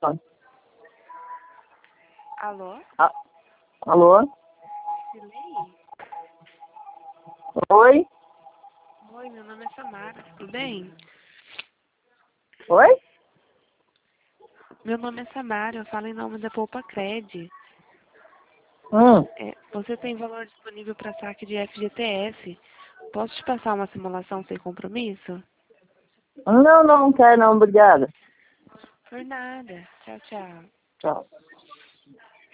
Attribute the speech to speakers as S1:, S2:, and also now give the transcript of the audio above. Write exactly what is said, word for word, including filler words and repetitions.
S1: Alô?
S2: Ah, alô?
S1: Silei?
S2: Oi?
S1: Oi, meu nome é Samara, tudo bem?
S2: Oi?
S1: Meu nome é Samara, eu falo em nome da Poupa Cred.
S2: Hum.
S1: É, você tem valor disponível para saque de F G T S. Posso te passar uma simulação sem compromisso?
S2: Não, não, não quero não, obrigada.
S1: Por nada. Tchau, tchau.
S2: Tchau.